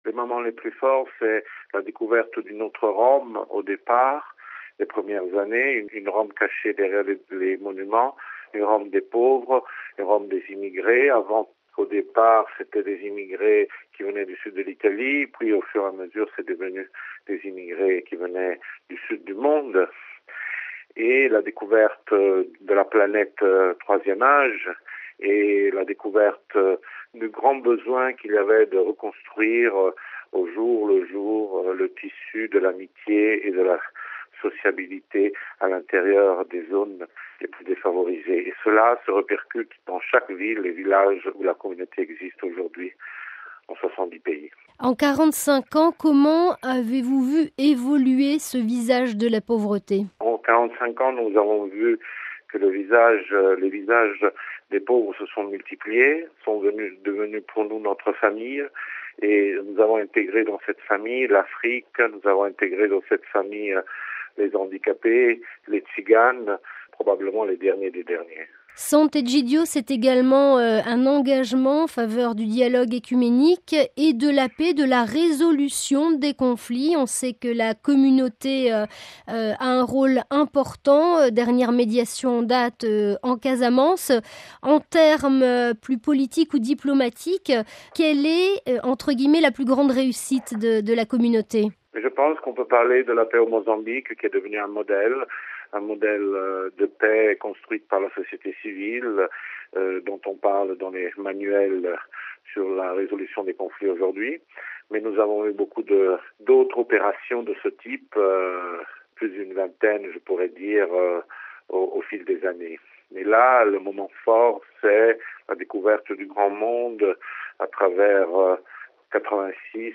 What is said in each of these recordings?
Les moments les plus forts, c'est la découverte d'une autre Rome au départ, les premières années, une Rome cachée derrière les monuments, une Rome des pauvres, une Rome des immigrés. Avant, au départ, c'était des immigrés qui venaient du sud de l'Italie, puis au fur et à mesure, c'est devenu des immigrés qui venaient du sud du monde. Et la découverte de la planète troisième âge et la découverte du grand besoin qu'il y avait de reconstruire au jour le jour le tissu de l'amitié et de la sociabilité à l'intérieur des zones les plus défavorisées. Et cela se répercute dans chaque ville et village où la communauté existe aujourd'hui en 70 pays. En 45 ans, comment avez-vous vu évoluer ce visage de la pauvreté? En 45 ans, nous avons vu que les visages des pauvres se sont multipliés, sont devenus pour nous notre famille, et nous avons intégré dans cette famille l'Afrique, nous avons intégré dans cette famille les handicapés, les tziganes, probablement les derniers des derniers. Sant'Egidio, c'est également un engagement en faveur du dialogue écuménique et de la paix, de la résolution des conflits. On sait que la communauté a un rôle important. Dernière médiation en date en Casamance. En termes plus politiques ou diplomatiques, quelle est, entre guillemets, la plus grande réussite de la communauté? Je pense qu'on peut parler de la paix au Mozambique, qui est devenu un modèle de paix construite par la société civile, dont on parle dans les manuels sur la résolution des conflits aujourd'hui. Mais nous avons eu beaucoup d'autres opérations de ce type, plus d'une vingtaine, je pourrais dire, au fil des années. Mais là, le moment fort, c'est la découverte du grand monde à travers 86,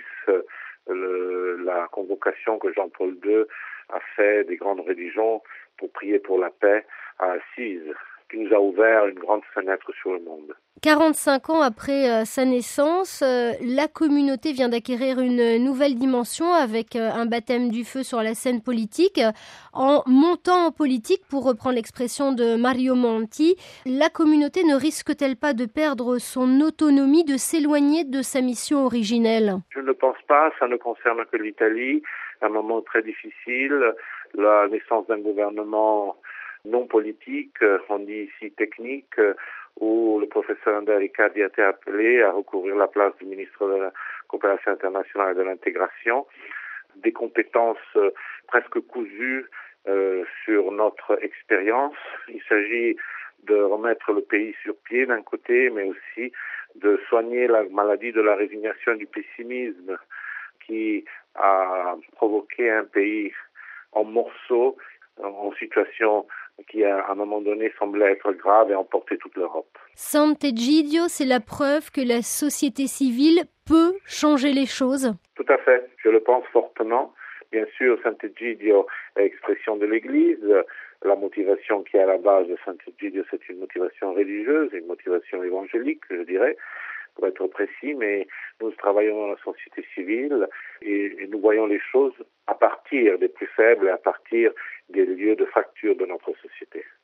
la convocation que Jean-Paul II a fait des grandes religions pour prier pour la paix à Assise, qui nous a ouvert une grande fenêtre sur le monde. 45 ans après sa naissance, la communauté vient d'acquérir une nouvelle dimension avec un baptême du feu sur la scène politique. En montant en politique, pour reprendre l'expression de Mario Monti, la communauté ne risque-t-elle pas de perdre son autonomie, de s'éloigner de sa mission originelle? Je ne pense pas, ça ne concerne que l'Italie. Un moment très difficile, la naissance d'un gouvernement non politique, on dit ici technique, où le professeur Andrea Riccardi a été appelé à recouvrir la place du ministre de la Coopération internationale et de l'intégration. Des compétences presque cousues sur notre expérience. Il s'agit de remettre le pays sur pied d'un côté, mais aussi de soigner la maladie de la résignation et du pessimisme qui a provoqué un pays en morceaux, en situation qui à un moment donné semblait être grave et emporter toute l'Europe. Sant'Egidio, c'est la preuve que la société civile peut changer les choses. Tout à fait, je le pense fortement. Bien sûr, Sant'Egidio est expression de l'Église. La motivation qui est à la base de Sant'Egidio, c'est une motivation religieuse, une motivation évangélique, je dirais, pour être précis, mais nous travaillons dans la société civile et nous voyons les choses à partir des plus faibles, à partir des lieux de fracture de notre société.